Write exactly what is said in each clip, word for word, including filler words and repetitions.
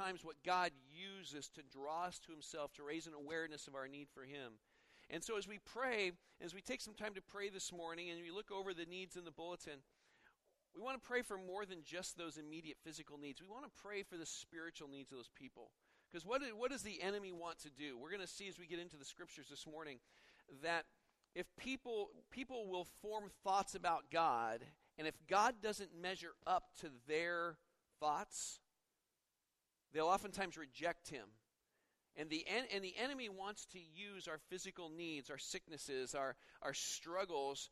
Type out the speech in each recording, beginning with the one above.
oftentimes what God uses to draw us to himself, to raise an awareness of our need for him. And so as we pray, as we take some time to pray this morning, and we look over the needs in the bulletin, we want to pray for more than just those immediate physical needs. We want to pray for the spiritual needs of those people. Because what, what does the enemy want to do? We're going to see as we get into the scriptures this morning that if people people will form thoughts about God, and if God doesn't measure up to their thoughts, they'll oftentimes reject him. And the en- and the enemy wants to use our physical needs, our sicknesses, our, our struggles,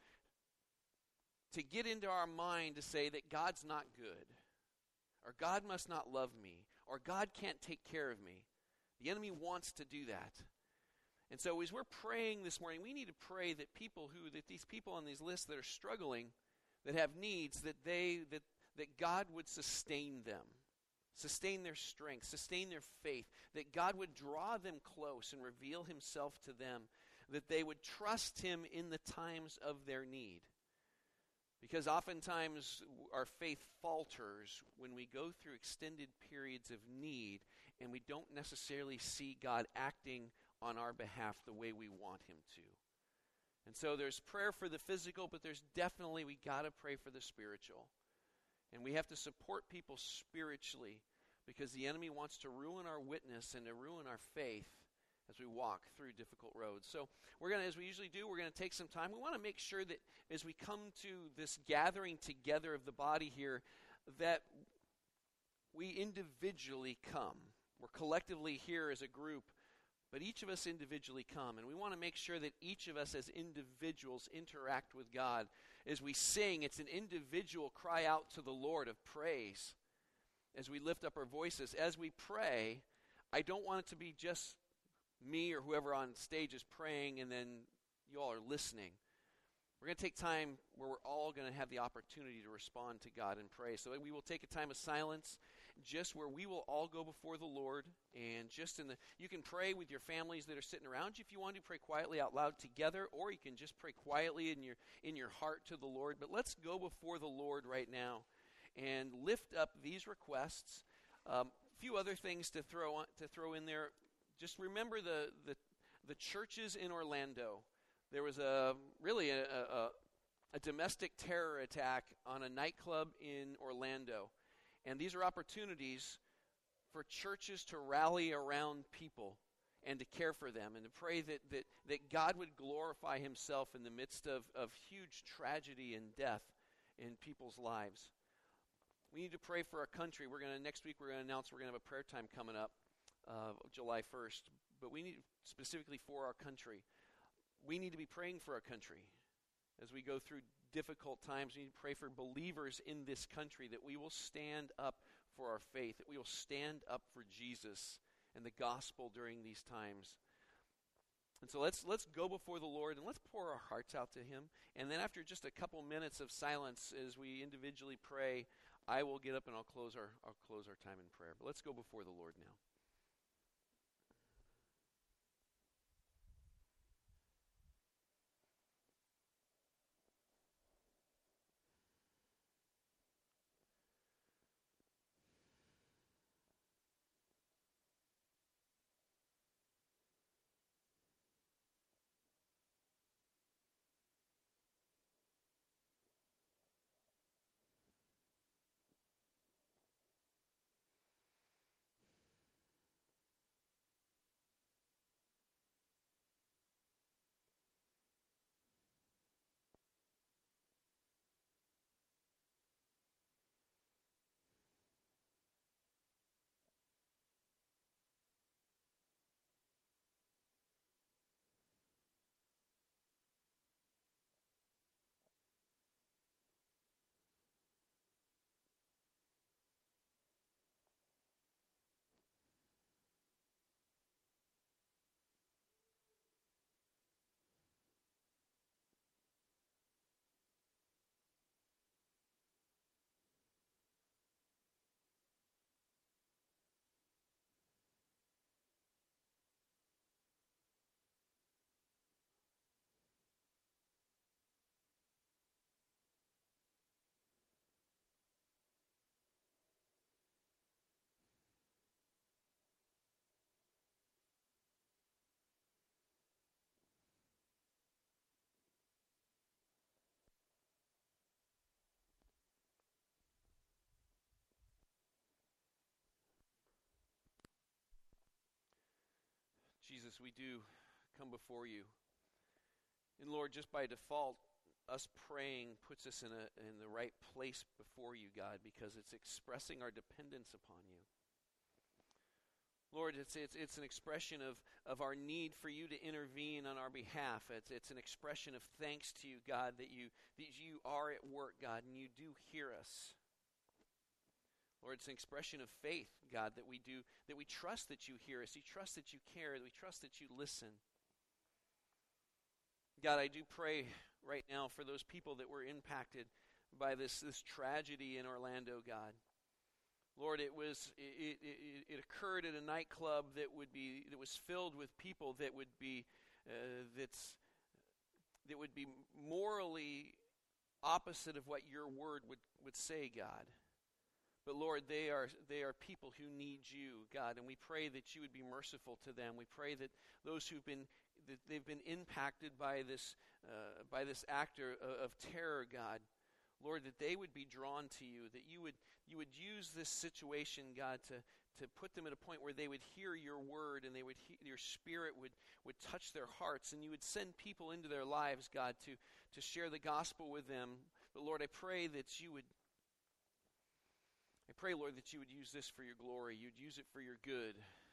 to get into our mind to say that God's not good, or God must not love me, or God can't take care of me. The enemy wants to do that. And so as we're praying this morning, we need to pray that people who, that these people on these lists that are struggling, that have needs, that they, that, that God would sustain them, sustain their strength, sustain their faith, that God would draw them close and reveal himself to them, that they would trust him in the times of their need. Because oftentimes our faith falters when we go through extended periods of need and we don't necessarily see God acting on our behalf the way we want him to. And so there's prayer for the physical, but there's definitely, we got to pray for the spiritual. And we have to support people spiritually because the enemy wants to ruin our witness and to ruin our faith as we walk through difficult roads. So we're going to, as we usually do, we're going to take some time. We want to make sure that as we come to this gathering together of the body here, that we individually come. We're collectively here as a group, but each of us individually come. And we want to make sure that each of us as individuals interact with God. As we sing, it's an individual cry out to the Lord of praise. As we lift up our voices, as we pray, I don't want it to be just me or whoever on stage is praying and then you all are listening. We're going to take time where we're all going to have the opportunity to respond to God and pray. So we will take a time of silence just where we will all go before the Lord, and just in the, you can pray with your families that are sitting around you if you want to pray quietly out loud together, or you can just pray quietly in your in your heart to the Lord. But let's go before the Lord right now and lift up these requests. A um, few other things to throw on, to throw in there. Just remember the, the the churches in Orlando. There was a really a, a, a domestic terror attack on a nightclub in Orlando. And these are opportunities for churches to rally around people and to care for them and to pray that, that, that God would glorify himself in the midst of, of huge tragedy and death in people's lives. We need to pray for our country. We're going to next week we're going to announce we're going to have a prayer time coming up. Uh, July first, but we need specifically for our country. We need to be praying for our country as we go through difficult times. We need to pray for believers in this country that we will stand up for our faith, that we will stand up for Jesus and the gospel during these times. And so let's let's go before the Lord and let's pour our hearts out to him. And then after just a couple minutes of silence as we individually pray, I will get up and I'll close our I'll close our time in prayer. But let's go before the Lord now. Jesus, we do come before you. And Lord, just by default, us praying puts us in a in the right place before you, God, because it's expressing our dependence upon you. Lord, it's it's it's an expression of, of our need for you to intervene on our behalf. It's it's an expression of thanks to you, God, that you that you are at work, God, and you do hear us. Lord, it's an expression of faith, God, that we do that we trust that you hear us, we trust that you care, that we trust that you listen. God, I do pray right now for those people that were impacted by this this tragedy in Orlando, God. Lord, it was it, it, it occurred at a nightclub that would be that was filled with people that would be uh, that's that would be morally opposite of what your word would, would say, God. But Lord, they are they are people who need you, God, and we pray that you would be merciful to them. We pray that those who've been that they've been impacted by this uh, by this act of, of terror, God, Lord, that they would be drawn to you, that you would you would use this situation, God, to, to put them at a point where they would hear your word and they would he- your spirit would, would touch their hearts, and you would send people into their lives, God, to, to share the gospel with them. But Lord, I pray that you would I pray, Lord, that you would use this for your glory. You'd use it for your good.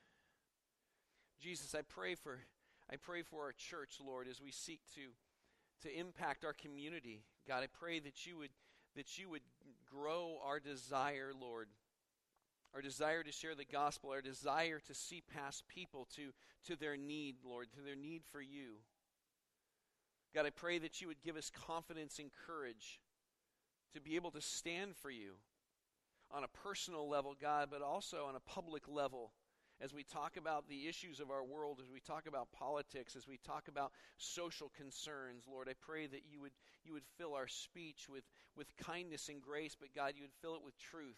Jesus, I pray for I pray for our church, Lord, as we seek to to impact our community. God, I pray that you would that you would grow our desire, Lord, our desire to share the gospel, our desire to see past people to, to their need, Lord, to their need for you. God, I pray that you would give us confidence and courage to be able to stand for you on a personal level, God, but also on a public level. As we talk about the issues of our world, as we talk about politics, as we talk about social concerns, Lord, I pray that you would you would fill our speech with, with kindness and grace, but God, you would fill it with truth.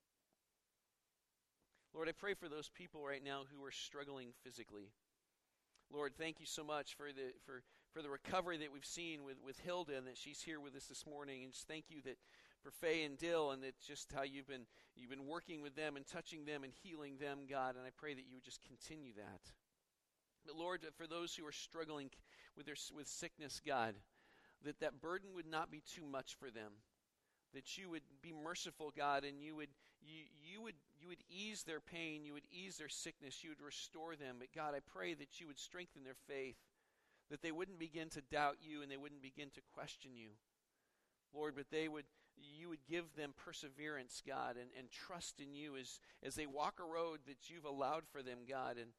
Lord, I pray for those people right now who are struggling physically. Lord, thank you so much for the for, for the recovery that we've seen with, with Hilda, and that she's here with us this morning. And just thank you that for Faye and Dill, and that just how you've been you've been working with them and touching them and healing them, God. And I pray that you would just continue that. But Lord, for those who are struggling with their with sickness, God, that that burden would not be too much for them. That you would be merciful, God, and you would you you would you would ease their pain, you would ease their sickness, you would restore them. But God, I pray that you would strengthen their faith, that they wouldn't begin to doubt you and they wouldn't begin to question you, Lord, but they would you would give them perseverance, God, and, and trust in you as, as they walk a road that you've allowed for them, God. And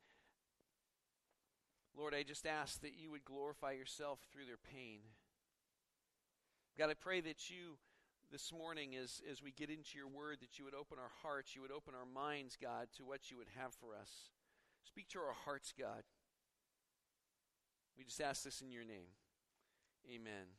Lord, I just ask that you would glorify yourself through their pain. God, I pray that you this morning, as, as we get into your word, that you would open our hearts, you would open our minds, God, to what you would have for us. Speak to our hearts, God. We just ask this in your name. Amen.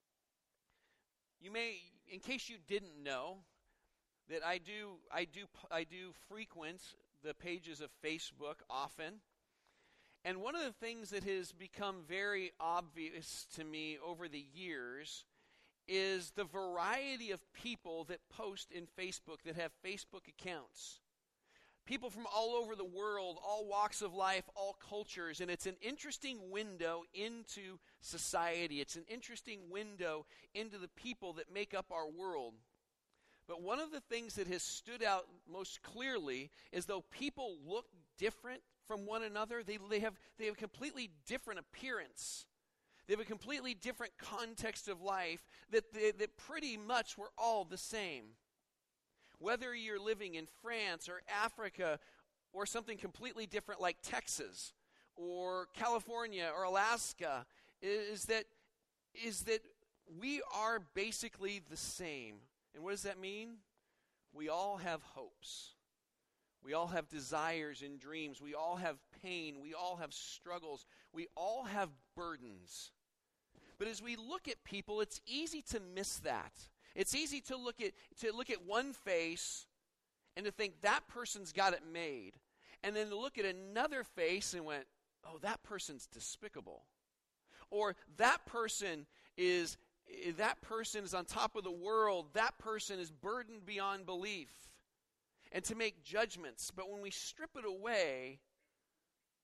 You may, in case you didn't know, that I do I do I do frequent the pages of Facebook often. And one of the things that has become very obvious to me over the years is the variety of people that post in Facebook, that have Facebook accounts. People from all over the world, all walks of life, all cultures, and it's an interesting window into society. It's an interesting window into the people that make up our world. But one of the things that has stood out most clearly is though people look different from one another, they, they have they have completely different appearance. They have a completely different context of life, that, they, that pretty much we're all the same. Whether you're living in France or Africa or something completely different like Texas or California or Alaska, is that is that we are basically the same. And what does that mean? We all have hopes. We all have desires and dreams. We all have pain. We all have struggles. We all have burdens. But as we look at people, it's easy to miss that. It's easy to look at to look at one face and to think that person's got it made. And then to look at another face and went, oh, that person's despicable. Or that person is that person is on top of the world. That person is burdened beyond belief. And to make judgments. But when we strip it away,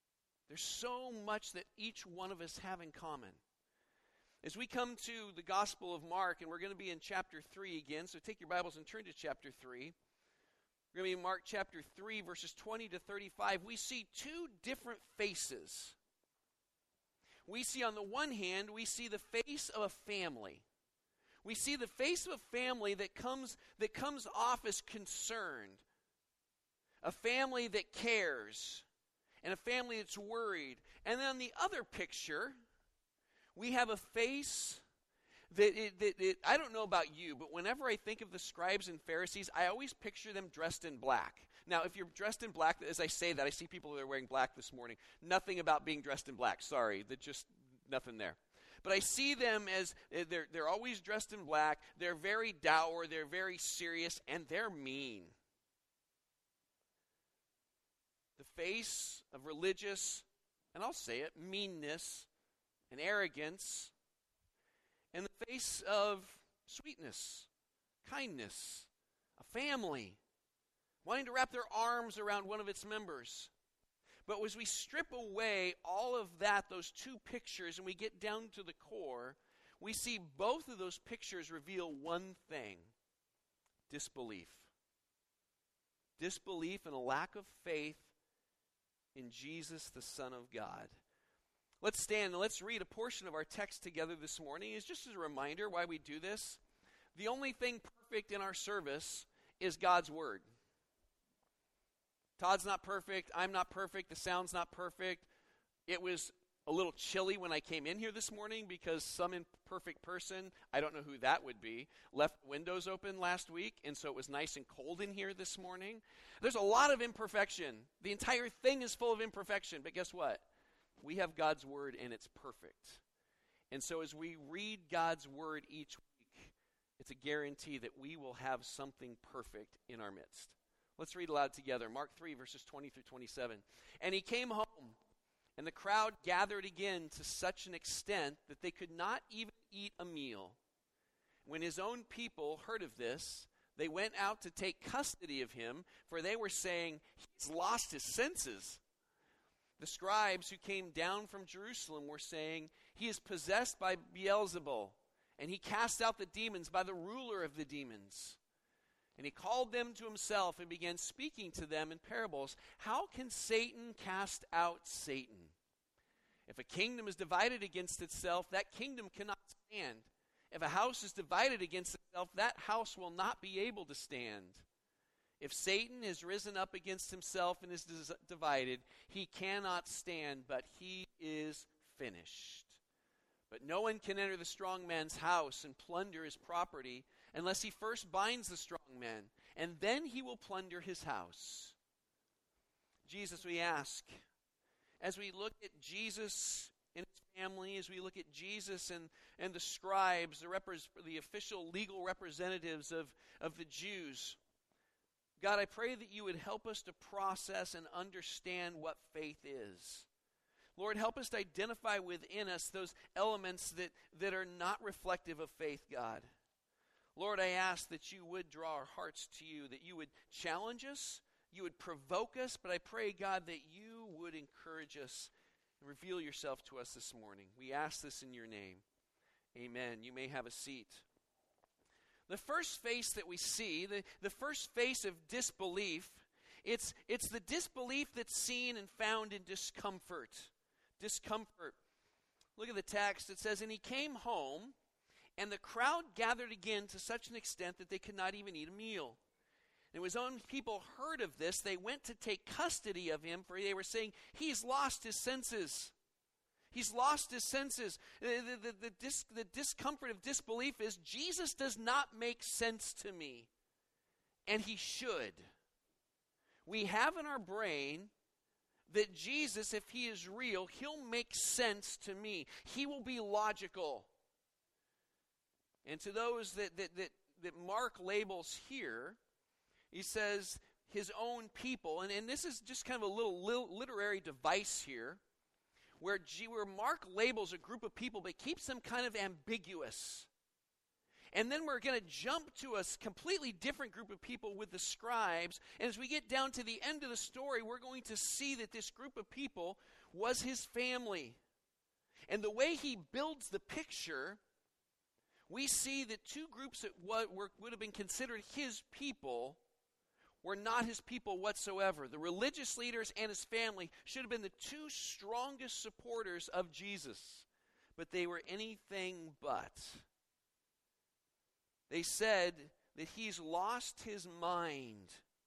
There's so much that each one of us have in common. As we come to the Gospel of Mark, and we're going to be in chapter three again, so take your Bibles and turn to chapter three. We're going to be in Mark chapter three, verses twenty to thirty-five. We see two different faces. We see on the one hand, we see the face of a family. We see the face of a family that comes, that comes off as concerned. A family that cares. And a family that's worried. And then on the other picture, we have a face that, it, that it, I don't know about you, but whenever I think of the scribes and Pharisees, I always picture them dressed in black. Now, if you're dressed in black, as I say that, I see people that are wearing black this morning. Nothing about being dressed in black. Sorry, that just nothing there. But I see them as, they're, they're always dressed in black. They're very dour. They're very serious. And they're mean. The face of religious, and I'll say it, meanness and arrogance, and the face of sweetness, kindness, a family, wanting to wrap their arms around one of its members. But as we strip away all of that, those two pictures, and we get down to the core, we see both of those pictures reveal one thing: disbelief. Disbelief and a lack of faith in Jesus, the Son of God. Let's stand and let's read a portion of our text together this morning. It's just as a reminder why we do this. The only thing perfect in our service is God's Word. Todd's not perfect. I'm not perfect. The sound's not perfect. It was a little chilly when I came in here this morning because some imperfect person, I don't know who that would be, left windows open last week, and so it was nice and cold in here this morning. There's a lot of imperfection. The entire thing is full of imperfection, but guess what? We have God's Word, and it's perfect. And so as we read God's Word each week, it's a guarantee that we will have something perfect in our midst. Let's read aloud together. Mark three, verses twenty through twenty-seven. And he came home, and the crowd gathered again to such an extent that they could not even eat a meal. When his own people heard of this, they went out to take custody of him, for they were saying, "He's lost his senses." The scribes who came down from Jerusalem were saying, "He is possessed by Beelzebul, and he casts out the demons by the ruler of the demons." And he called them to himself and began speaking to them in parables. How can Satan cast out Satan? If a kingdom is divided against itself, that kingdom cannot stand. If a house is divided against itself, that house will not be able to stand. If Satan has risen up against himself and is dis- divided, he cannot stand, but he is finished. But no one can enter the strong man's house and plunder his property unless he first binds the strong man, and then he will plunder his house. Jesus, we ask, as we look at Jesus and his family, as we look at Jesus and, and the scribes, the, repres- the official legal representatives of, of the Jews, God, I pray that you would help us to process and understand what faith is. Lord, help us to identify within us those elements that, that are not reflective of faith, God. Lord, I ask that you would draw our hearts to you, that you would challenge us, you would provoke us, but I pray, God, that you would encourage us and reveal yourself to us this morning. We ask this in your name. Amen. You may have a seat. The first face that we see, the, the first face of disbelief, it's, it's the disbelief that's seen and found in discomfort. Discomfort. Look at the text. It says, "And he came home, and the crowd gathered again to such an extent that they could not even eat a meal. And when his own people heard of this, they went to take custody of him, for they were saying, 'He's lost his senses.'" He's lost his senses. The, the, the, the, dis, the discomfort of disbelief is, Jesus does not make sense to me. And he should. We have in our brain that Jesus, if he is real, he'll make sense to me. He will be logical. And to those that, that, that, that Mark labels here, he says his own people, and, and this is just kind of a little, little literary device here, where, G, where Mark labels a group of people but keeps them kind of ambiguous. And then we're going to jump to a completely different group of people with the scribes. And as we get down to the end of the story, we're going to see that this group of people was his family. And the way he builds the picture, we see that two groups that what were, would have been considered his people were not his people whatsoever. The religious leaders and his family should have been the two strongest supporters of Jesus, but they were anything but. They said that he's lost his mind.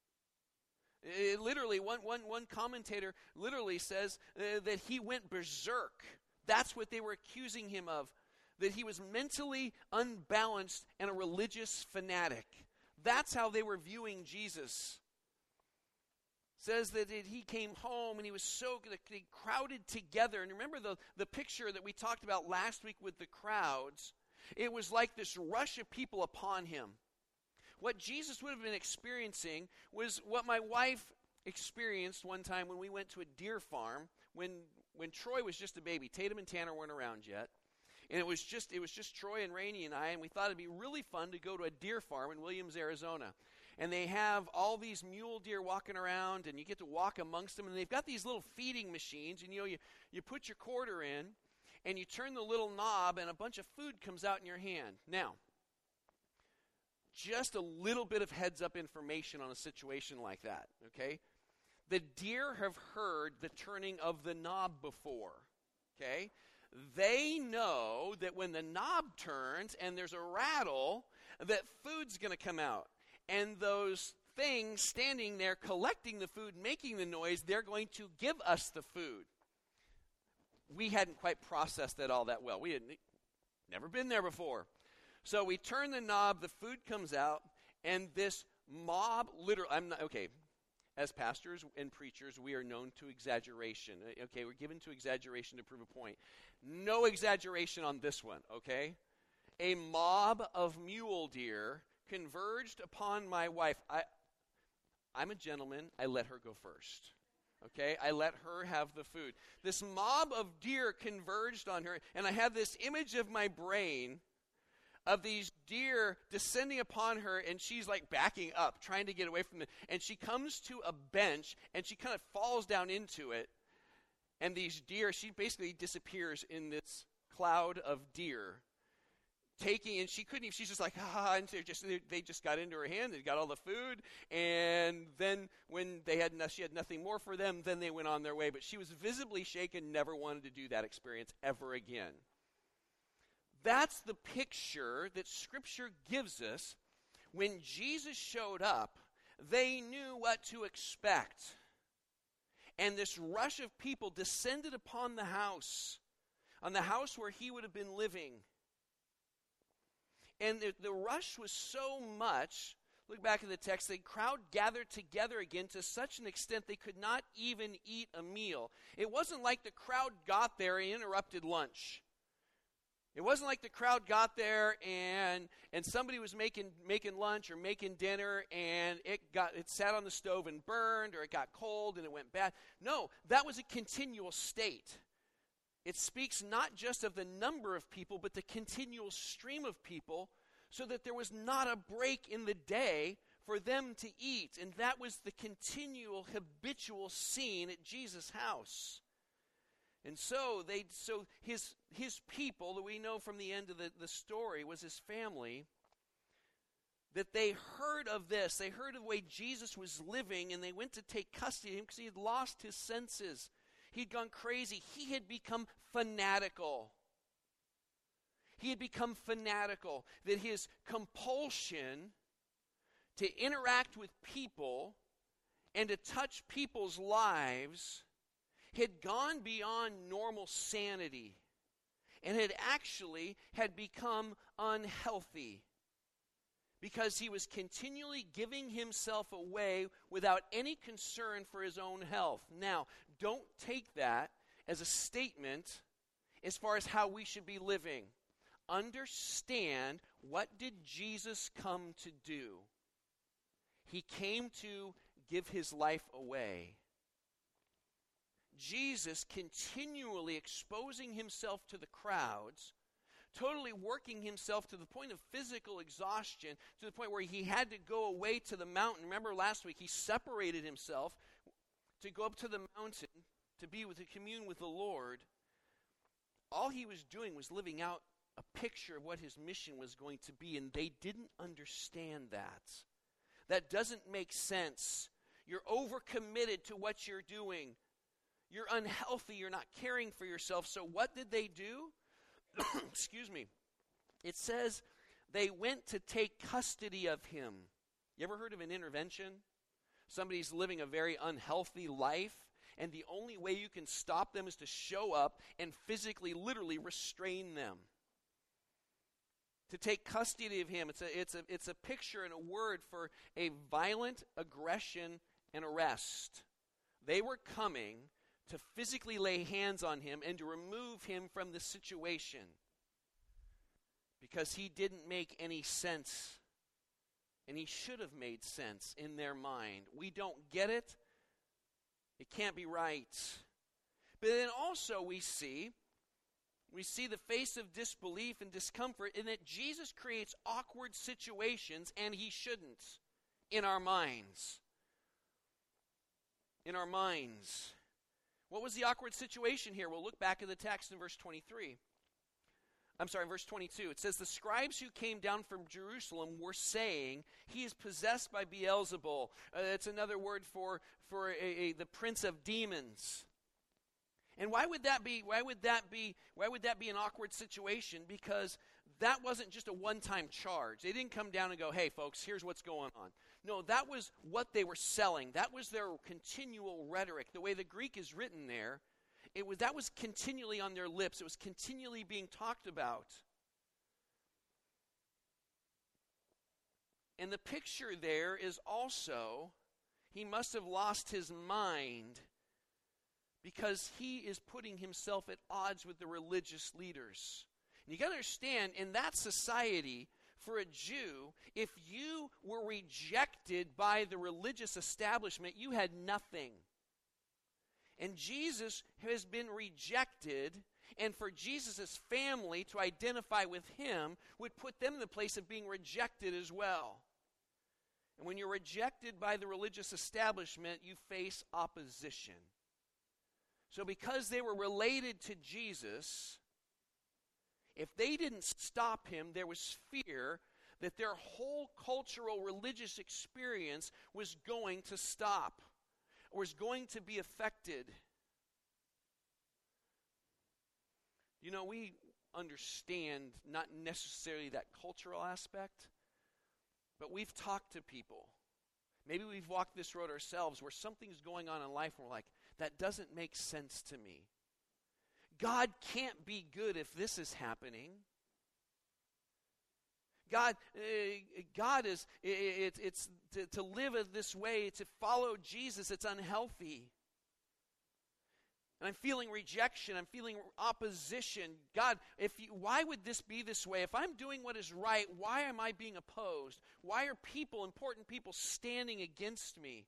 It literally, one, one, one commentator literally says uh, that he went berserk. That's what they were accusing him of, that he was mentally unbalanced and a religious fanatic. That's how they were viewing Jesus. It says that it, he came home and he was so they crowded together. And remember the, the picture that we talked about last week with the crowds? It was like this rush of people upon him. What Jesus would have been experiencing was what my wife experienced one time when we went to a deer farm when when Troy was just a baby. Tatum and Tanner weren't around yet. And it was just it was just Troy and Rainey and I, and we thought it'd be really fun to go to a deer farm in Williams, Arizona. And they have all these mule deer walking around, and you get to walk amongst them, and they've got these little feeding machines, and you know you, you put your quarter in, and you turn the little knob, and a bunch of food comes out in your hand. Now, just a little bit of heads-up information on a situation like that, okay? The deer have heard the turning of the knob before, okay? They know that when the knob turns and there's a rattle, that food's going to come out. And those things standing there collecting the food, making the noise, they're going to give us the food. We hadn't quite processed that all that well. We had never been there before. So we turn the knob, the food comes out, and this mob, literally, I'm not, okay, as pastors and preachers, we are known to exaggeration. Okay, we're given to exaggeration to prove a point. No exaggeration on this one, okay? A mob of mule deer converged upon my wife. I, I'm a gentleman. I let her go first. Okay, I let her have the food. This mob of deer converged on her, and I have this image of my brain of these deer descending upon her, and she's like backing up, trying to get away from them. And she comes to a bench, and she kind of falls down into it. And these deer, she basically disappears in this cloud of deer. Taking, and she couldn't even, she's just like, ah, and they just, they just got into her hand, they got all the food, and then when they had, no, she had nothing more for them, then they went on their way. But she was visibly shaken, never wanted to do that experience ever again. That's the picture that Scripture gives us. When Jesus showed up, they knew what to expect. And this rush of people descended upon the house, on the house where he would have been living. And the, the rush was so much, look back at the text, the crowd gathered together again to such an extent they could not even eat a meal. It wasn't like the crowd got there and interrupted lunch. It wasn't like the crowd got there and and somebody was making making lunch or making dinner and it got it sat on the stove and burned, or it got cold and it went bad. No, that was a continual state. It speaks not just of the number of people, but the continual stream of people, so that there was not a break in the day for them to eat. And that was the continual, habitual scene at Jesus' house. And so they, so his his people, that we know from the end of the, the story, was his family, that they heard of this. They heard of the way Jesus was living, and they went to take custody of him because he had lost his senses. He'd gone crazy. He had become fanatical. He had become fanatical. That his compulsion to interact with people and to touch people's lives had gone beyond normal sanity and had actually had become unhealthy, because he was continually giving himself away without any concern for his own health. Now, don't take that as a statement as far as how we should be living. Understand, what did Jesus come to do? He came to give his life away. Jesus continually exposing himself to the crowds totally working himself to the point of physical exhaustion, to the point where he had to go away to the mountain. Remember last week, he separated himself to go up to the mountain to be with, to commune with the Lord. All he was doing was living out a picture of what his mission was going to be, and they didn't understand that. That doesn't make sense. You're overcommitted to what you're doing. You're unhealthy. You're not caring for yourself. So what did they do? Excuse me. It says they went to take custody of him. You ever heard of an intervention? Somebody's living a very unhealthy life, and the only way you can stop them is to show up and physically, literally restrain them. To take custody of him, it's a, it's a, it's a picture and a word for a violent aggression and arrest. They were coming to physically lay hands on him and to remove him from the situation because he didn't make any sense, and he should have made sense in their mind. We don't get it. It can't be right. But then also we see We see the face of disbelief and discomfort in that Jesus creates awkward situations, and he shouldn't, in our minds. In our minds. What was the awkward situation here? We'll look back at the text in verse twenty-three. I'm sorry, verse twenty-two. It says, the scribes who came down from Jerusalem were saying, he is possessed by Beelzebul. Uh, that's another word for, for a, a, the prince of demons. And why would that be, why would that be, why would that be an awkward situation? Because that wasn't just a one-time charge. They didn't come down and go, hey folks, here's what's going on. No, that was what they were selling. That was their continual rhetoric. The way the Greek is written there, it was that was continually on their lips. It was continually being talked about. And the picture there is also, he must have lost his mind, because he is putting himself at odds with the religious leaders. And you got to understand, in that society, for a Jew, if you were rejected by the religious establishment, you had nothing. And Jesus has been rejected, and for Jesus' family to identify with him would put them in the place of being rejected as well. And when you're rejected by the religious establishment, you face opposition. So because they were related to Jesus, if they didn't stop him, there was fear that their whole cultural religious experience was going to stop, or was going to be affected. You know, we understand not necessarily that cultural aspect, but we've talked to people. Maybe we've walked this road ourselves where something's going on in life and we're like, that doesn't make sense to me. God can't be good if this is happening. God, uh, God is, it, it's to, to live this way, to follow Jesus, it's unhealthy. And I'm feeling rejection, I'm feeling opposition. God, if you, why would this be this way? If I'm doing what is right, why am I being opposed? Why are people, important people, standing against me?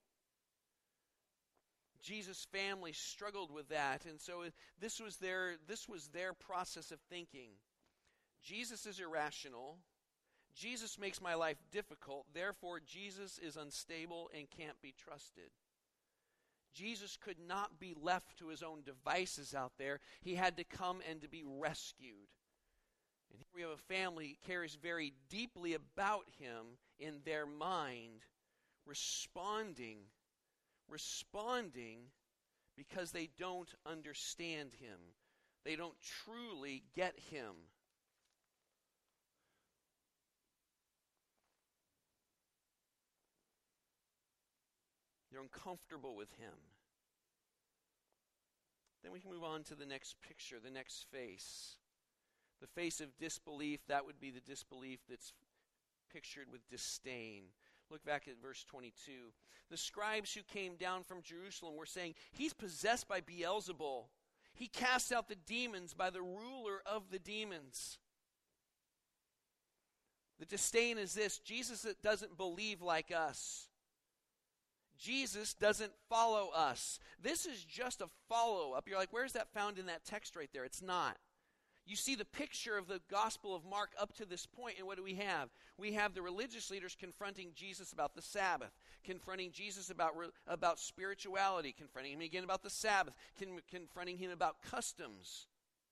Jesus' family struggled with that, and so this was their this was their process of thinking. Jesus is irrational. Jesus makes my life difficult. Therefore, Jesus is unstable and can't be trusted. Jesus could not be left to his own devices out there. He had to come and to be rescued. And here we have a family that cares very deeply about him in their mind, responding responding because they don't understand him. They don't truly get him. They're uncomfortable with him. Then we can move on to the next picture, the next face. The face of disbelief, that would be the disbelief that's pictured with disdain. Look back at verse twenty-two. The scribes who came down from Jerusalem were saying, he's possessed by Beelzebul. He casts out the demons by the ruler of the demons. The disdain is this: Jesus doesn't believe like us. Jesus doesn't follow us. This is just a follow-up. You're like, where's that found in that text right there? It's not. You see the picture of the Gospel of Mark up to this point, and what do we have? We have the religious leaders confronting Jesus about the Sabbath, confronting Jesus about, about spirituality, confronting him again about the Sabbath, con- confronting him about customs.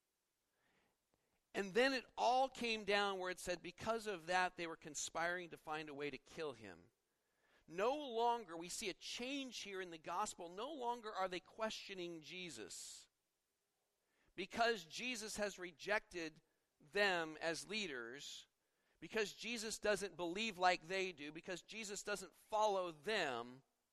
And then it all came down where it said because of that, they were conspiring to find a way to kill him. No longer, we see a change here in the gospel, no longer are they questioning Jesus. Because Jesus has rejected them as leaders, because Jesus doesn't believe like they do, because Jesus doesn't follow them,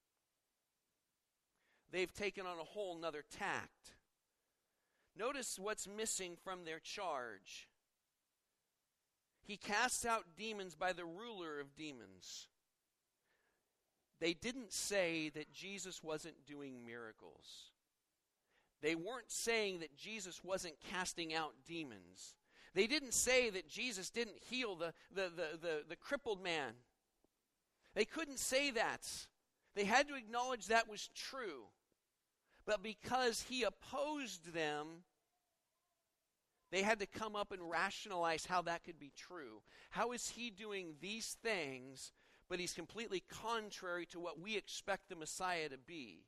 they've taken on a whole nother tact. Notice what's missing from their charge. He casts out demons by the ruler of demons. They didn't say that Jesus wasn't doing miracles. They weren't saying that Jesus wasn't casting out demons. They didn't say that Jesus didn't heal the, the, the, the, the crippled man. They couldn't say that. They had to acknowledge that was true. But because he opposed them, they had to come up and rationalize how that could be true. How is he doing these things, but he's completely contrary to what we expect the Messiah to be?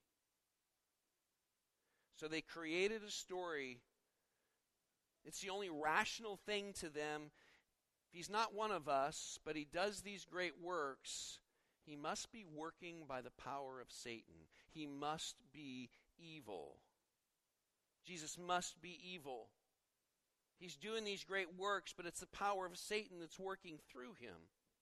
So they created a story. It's the only rational thing to them. If he's not one of us, but he does these great works, he must be working by the power of Satan. He must be evil. Jesus must be evil. He's doing these great works, but it's the power of Satan that's working through him.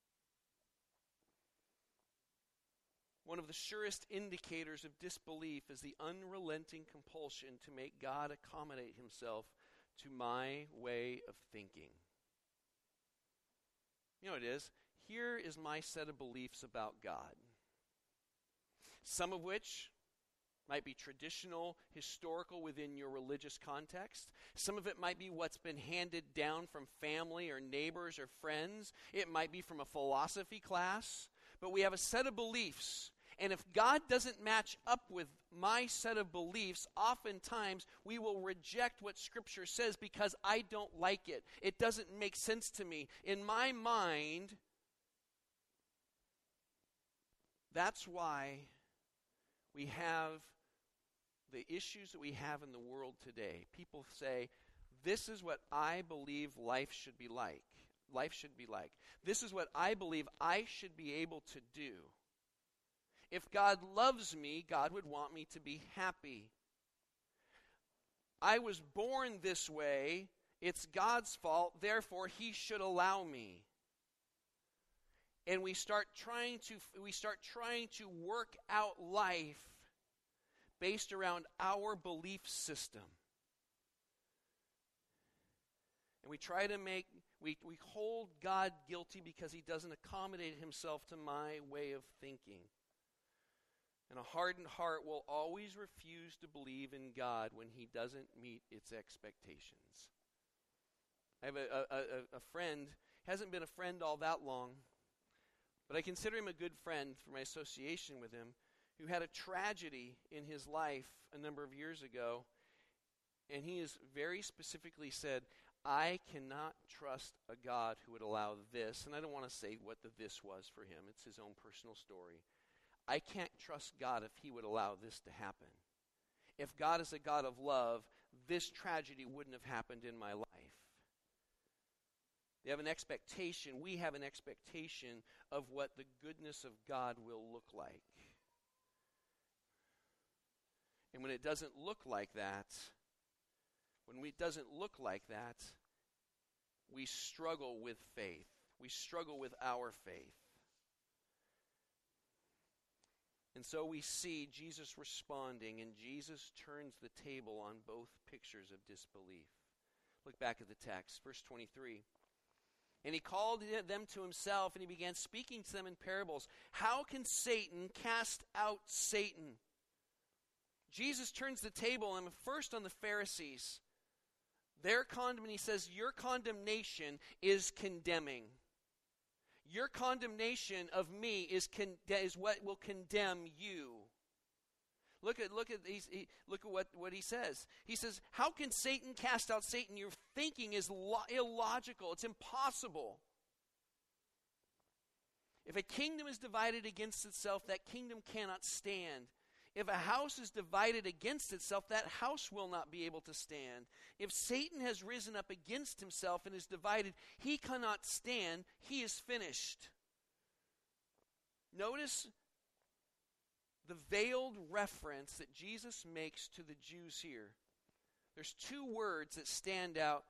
One of the surest indicators of disbelief is the unrelenting compulsion to make God accommodate himself to my way of thinking. You know what it is? Here is my set of beliefs about God. Some of which might be traditional, historical within your religious context. Some of it might be what's been handed down from family or neighbors or friends. It might be from a philosophy class. But we have a set of beliefs. And if God doesn't match up with my set of beliefs, oftentimes we will reject what Scripture says because I don't like it. It doesn't make sense to me. In my mind, that's why we have the issues that we have in the world today. People say, this is what I believe life should be like. Life should be like. This is what I believe I should be able to do. If God loves me, God would want me to be happy. I was born this way. It's God's fault. Therefore, he should allow me. And we start trying to we start trying to work out life based around our belief system. And we try to make we we hold God guilty because he doesn't accommodate himself to my way of thinking. And a hardened heart will always refuse to believe in God when he doesn't meet its expectations. I have a, a, a, a friend, hasn't been a friend all that long, but I consider him a good friend for my association with him, who had a tragedy in his life a number of years ago, and he has very specifically said, I cannot trust a God who would allow this, and I don't want to say what the this was for him. It's his own personal story. I can't trust God if he would allow this to happen. If God is a God of love, this tragedy wouldn't have happened in my life. They have an expectation, we have an expectation of what the goodness of God will look like. And when it doesn't look like that, when it doesn't look like that, we struggle with faith. We struggle with our faith. And so we see Jesus responding, and Jesus turns the table on both pictures of disbelief. Look back at the text, verse twenty-three. And he called them to himself, and he began speaking to them in parables. How can Satan cast out Satan? Jesus turns the table, and first on the Pharisees. Their condemnation, he says, your condemnation is condemning. Your condemnation of me is, con- is what will condemn you. Look at look at he's, he, look at what, what he says. He says, "How can Satan cast out Satan? Your thinking is lo- illogical. It's impossible. If a kingdom is divided against itself, that kingdom cannot stand. If a house is divided against itself, that house will not be able to stand. If Satan has risen up against himself and is divided, he cannot stand. He is finished." Notice the veiled reference that Jesus makes to the Jews here. There's two words that stand out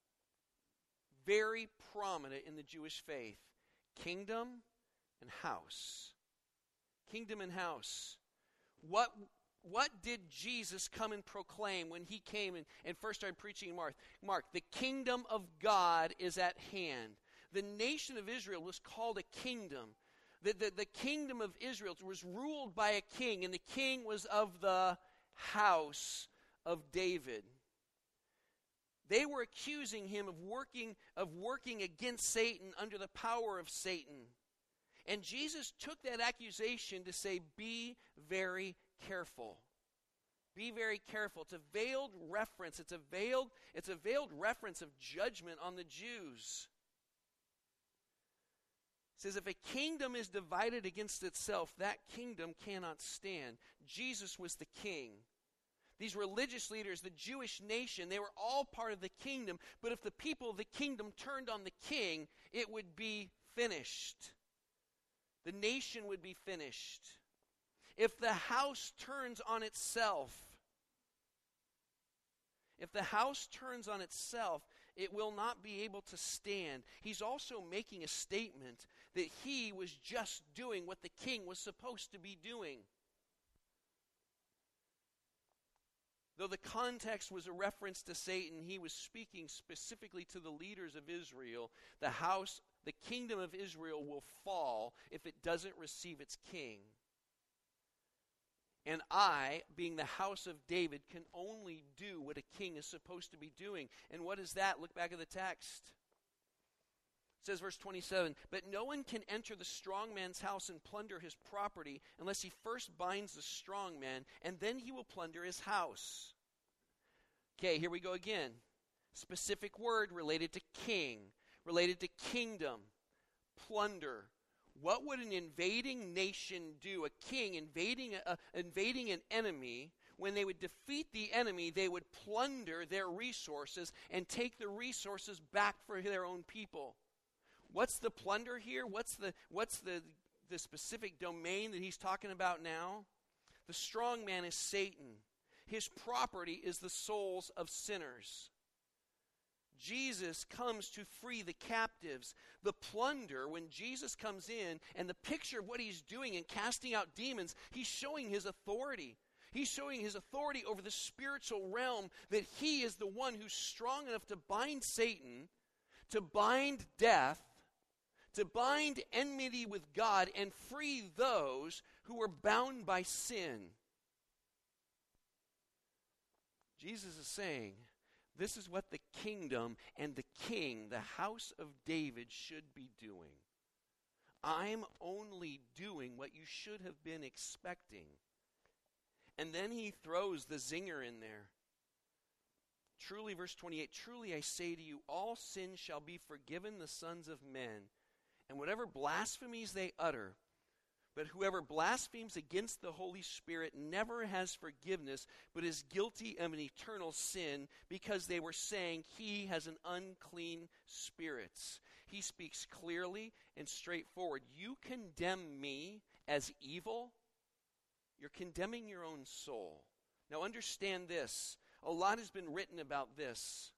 very prominent in the Jewish faith: kingdom and house. Kingdom and house. What, what did Jesus come and proclaim when he came and, and first started preaching in Mark? Mark, the kingdom of God is at hand. The nation of Israel was called a kingdom. The, the, the kingdom of Israel was ruled by a king, and the king was of the house of David. They were accusing him of working, of working against Satan under the power of Satan. And Jesus took that accusation to say, be very careful. Be very careful. It's a veiled reference. It's a veiled, it's a veiled reference of judgment on the Jews. It says, if a kingdom is divided against itself, that kingdom cannot stand. Jesus was the king. These religious leaders, the Jewish nation, they were all part of the kingdom. But if the people of the kingdom turned on the king, it would be finished. The nation would be finished. If the house turns on itself, if the house turns on itself, it will not be able to stand. He's also making a statement that he was just doing what the king was supposed to be doing. Though the context was a reference to Satan, he was speaking specifically to the leaders of Israel. The house, the kingdom of Israel will fall if it doesn't receive its king. And I, being the house of David, can only do what a king is supposed to be doing. And what is that? Look back at the text. It says, verse twenty-seven, "But no one can enter the strong man's house and plunder his property unless he first binds the strong man, and then he will plunder his house." Okay, here we go again. Specific word related to king, related to kingdom, plunder. What would an invading nation do? A king invading, a, invading an enemy. When they would defeat the enemy, they would plunder their resources and take the resources back for their own people. What's the plunder here? What's the what's the, the specific domain that he's talking about now? The strong man is Satan. His property is the souls of sinners. Jesus comes to free the captives. The plunder, when Jesus comes in, and the picture of what he's doing in casting out demons, he's showing his authority. He's showing his authority over the spiritual realm, that he is the one who's strong enough to bind Satan, to bind death, to bind enmity with God, and free those who are bound by sin. Jesus is saying, this is what the kingdom and the king, the house of David, should be doing. I'm only doing what you should have been expecting. And then he throws the zinger in there. Truly, verse twenty-eight, "Truly I say to you, all sin shall be forgiven the sons of men, and whatever blasphemies they utter. But whoever blasphemes against the Holy Spirit never has forgiveness, but is guilty of an eternal sin, because they were saying he has an unclean spirit." He speaks clearly and straightforward. You condemn me as evil, you're condemning your own soul. Now understand this. A lot has been written about this.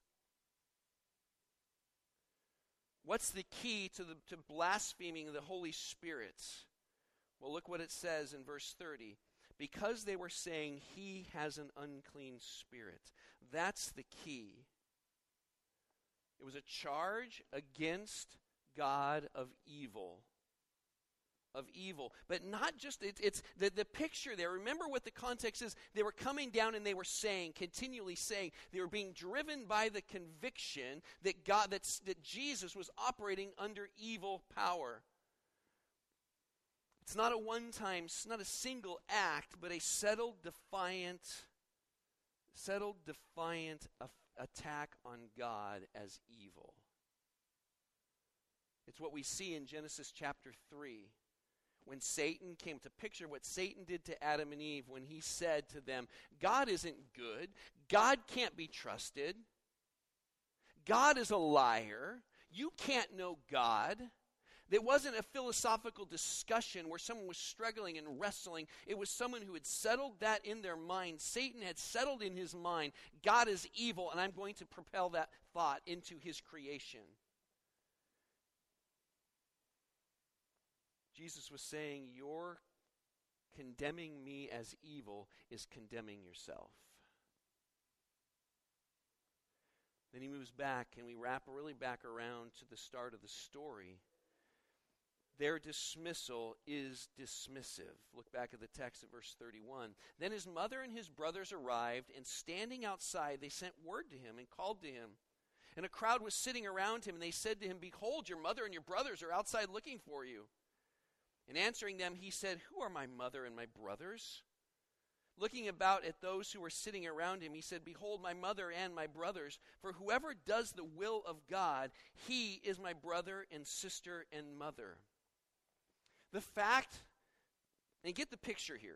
What's the key to the to blaspheming the Holy Spirit? Well, look what it says in verse thirty. Because they were saying he has an unclean spirit. That's the key. It was a charge against God of evil. Of evil. But not just, it, it's the, the picture there. Remember what the context is. They were coming down and they were saying, continually saying, they were being driven by the conviction that God, that, that Jesus was operating under evil power. It's not a one-time, it's not a single act, but a settled, defiant, settled, defiant af- attack on God as evil. It's what we see in Genesis chapter three. When Satan came to picture what Satan did to Adam and Eve when he said to them, God isn't good. God can't be trusted. God is a liar. You can't know God. It wasn't a philosophical discussion where someone was struggling and wrestling. It was someone who had settled that in their mind. Satan had settled in his mind, God is evil, and I'm going to propel that thought into his creation. Jesus was saying, your condemning me as evil is condemning yourself. Then he moves back, and we wrap really back around to the start of the story. Their dismissal is dismissive. Look back at the text at verse thirty-one. Then his mother and his brothers arrived, and standing outside, they sent word to him and called to him. And a crowd was sitting around him, and they said to him, Behold, your mother and your brothers are outside looking for you. And answering them, he said, Who are my mother and my brothers? Looking about at those who were sitting around him, he said, Behold, my mother and my brothers, for whoever does the will of God, he is my brother and sister and mother. The fact, and get the picture here.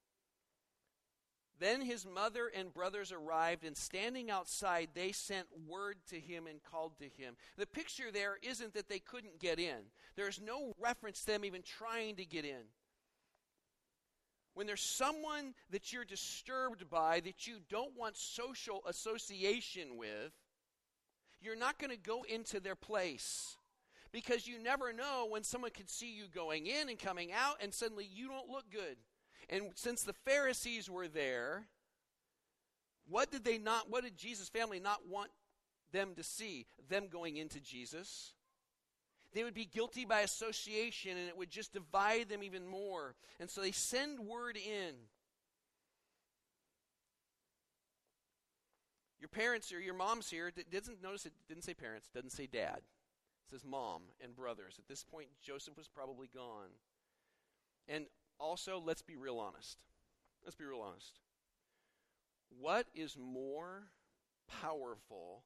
Then his mother and brothers arrived, and standing outside, they sent word to him and called to him. The picture there isn't that they couldn't get in. There's no reference to them even trying to get in. When there's someone that you're disturbed by, that you don't want social association with, you're not going to go into their place. Because you never know when someone could see you going in and coming out, and suddenly you don't look good. And since the Pharisees were there, what did they not, what did Jesus' family not want them to see? Them going into Jesus. They would be guilty by association, and it would just divide them even more. And so they send word in. Your parents or your mom's here, doesn't notice it didn't say parents, doesn't say dad. It says mom and brothers. At this point, Joseph was probably gone. And also, let's be real honest. Let's be real honest. What is more powerful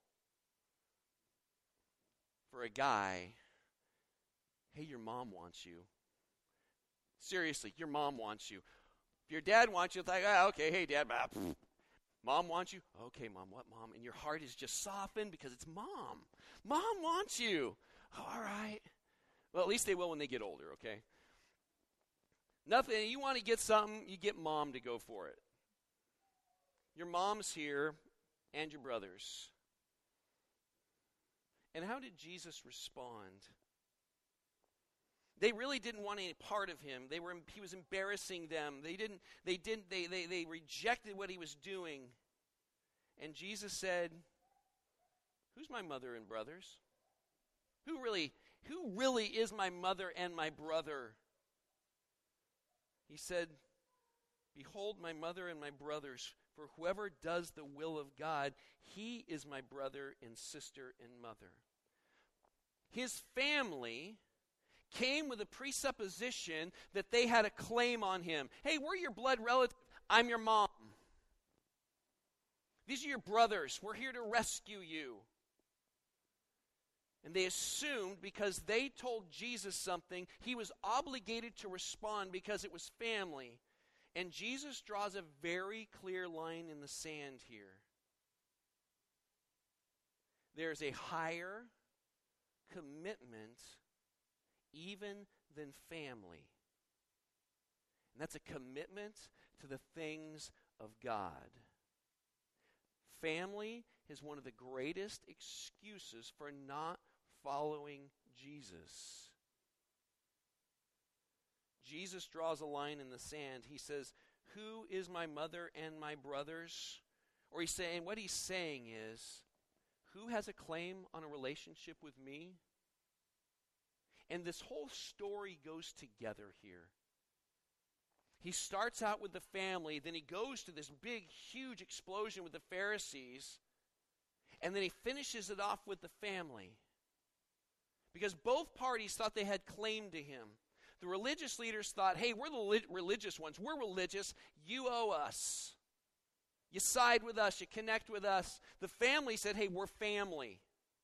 for a guy? Hey, your mom wants you. Seriously, your mom wants you. If your dad wants you, it's like, ah, okay, hey, dad. Bah, mom wants you. Okay, mom, what, mom? And your heart is just softened because it's mom. Mom wants you. Oh, all right. Well, at least they will when they get older, okay? Nothing. You want to get something, you get mom to go for it. Your mom's here and your brothers. And how did Jesus respond? They really didn't want any part of him. They were he was embarrassing them. They didn't they didn't they they, they rejected what he was doing. And Jesus said, Who's my mother and brothers? Who really who really is my mother and my brother? He said, Behold my mother and my brothers, for whoever does the will of God, he is my brother and sister and mother. His family came with a presupposition that they had a claim on him. Hey, we're your blood relative. I'm your mom. These are your brothers. We're here to rescue you. And they assumed because they told Jesus something, he was obligated to respond because it was family. And Jesus draws a very clear line in the sand here. There's a higher commitment even than family. And that's a commitment to the things of God. Family is one of the greatest excuses for not following Jesus. Jesus draws a line in the sand. He says, Who is my mother and my brothers? Or he's saying, what he's saying is, who has a claim on a relationship with me? And this whole story goes together here. He starts out with the family, then he goes to this big, huge explosion with the Pharisees, and then he finishes it off with the family. Because both parties thought they had claim to him. The religious leaders thought, hey, we're the li- religious ones. We're religious. You owe us. You side with us. You connect with us. The family said, hey, we're family.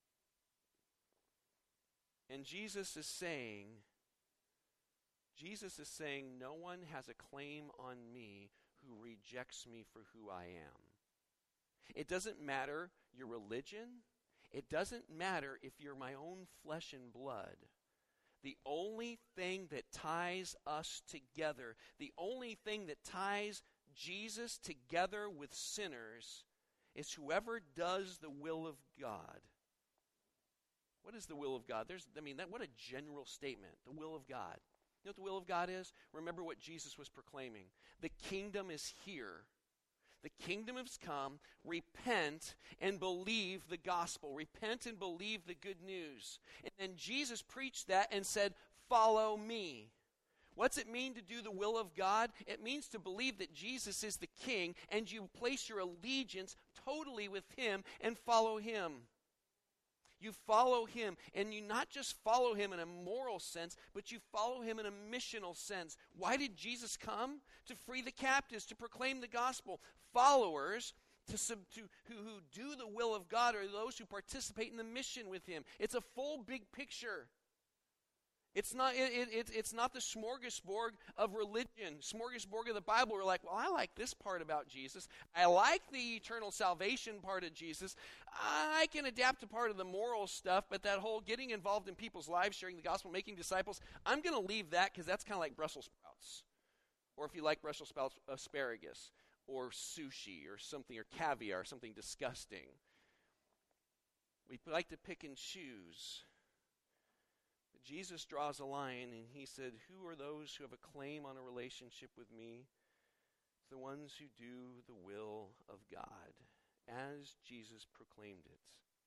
And Jesus is saying, Jesus is saying, no one has a claim on me who rejects me for who I am. It doesn't matter your religion. It doesn't matter if you're my own flesh and blood. The only thing that ties us together, the only thing that ties Jesus together with sinners is whoever does the will of God. What is the will of God? There's, I mean, that, what a general statement, the will of God. You know what the will of God is? Remember what Jesus was proclaiming. The kingdom is here. The kingdom has come. Repent and believe the gospel. Repent and believe the good news. And then Jesus preached that and said, follow me. What's it mean to do the will of God? It means to believe that Jesus is the king and you place your allegiance totally with him and follow him. You follow him, and you not just follow him in a moral sense, but you follow him in a missional sense. Why did Jesus come? To free the captives, to proclaim the gospel. Followers to, sub, to who, who do the will of God are those who participate in the mission with him. It's a full big picture. It's not, it, it, it's not the smorgasbord of religion, smorgasbord of the Bible. We're like, well, I like this part about Jesus. I like the eternal salvation part of Jesus. I can adapt to part of the moral stuff, but that whole getting involved in people's lives, sharing the gospel, making disciples, I'm going to leave that because that's kind of like Brussels sprouts. Or if you like Brussels sprouts, asparagus, or sushi, or something, or caviar, something disgusting. We like to pick and choose. Jesus draws a line, and he said, who are those who have a claim on a relationship with me? The ones who do the will of God, as Jesus proclaimed it.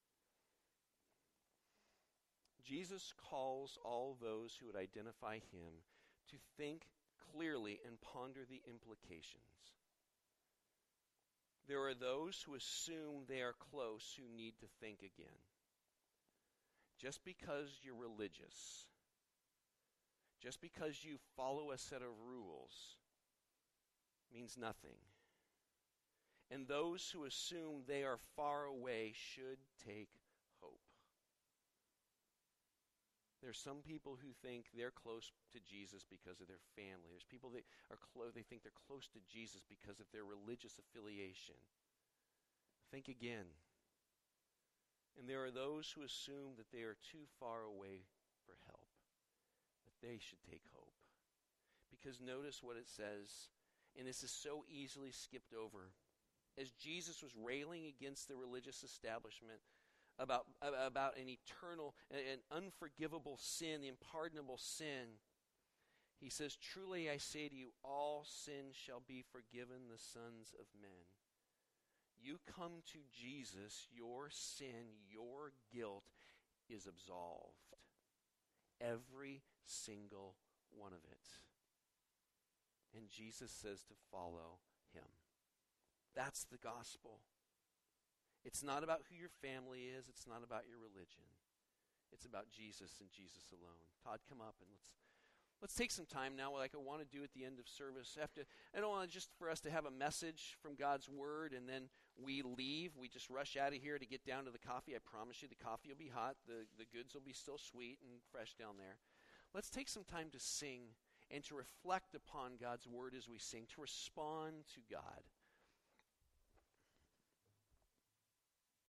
Jesus calls all those who would identify him to think clearly and ponder the implications. There are those who assume they are close who need to think again. Just because you're religious, just because you follow a set of rules, means nothing. And those who assume they are far away should take hope. There's some people who think they're close to Jesus because of their family. There's people that are close, they think they're close to Jesus because of their religious affiliation. Think again. And there are those who assume that they are too far away for help, but they should take hope. Because notice what it says, and this is so easily skipped over. As Jesus was railing against the religious establishment about, about an eternal, an unforgivable sin, the unpardonable sin, he says, truly I say to you, all sin shall be forgiven the sons of men. You come to Jesus, your sin, your guilt is absolved. Every single one of it. And Jesus says to follow him. That's the gospel. It's not about who your family is. It's not about your religion. It's about Jesus and Jesus alone. Todd, come up and let's Let's take some time now, like I want to do at the end of service. After, I don't want just for us to have a message from God's Word and then we leave. We just rush out of here to get down to the coffee. I promise you the coffee will be hot. The, the goods will be still sweet and fresh down there. Let's take some time to sing and to reflect upon God's Word as we sing, to respond to God.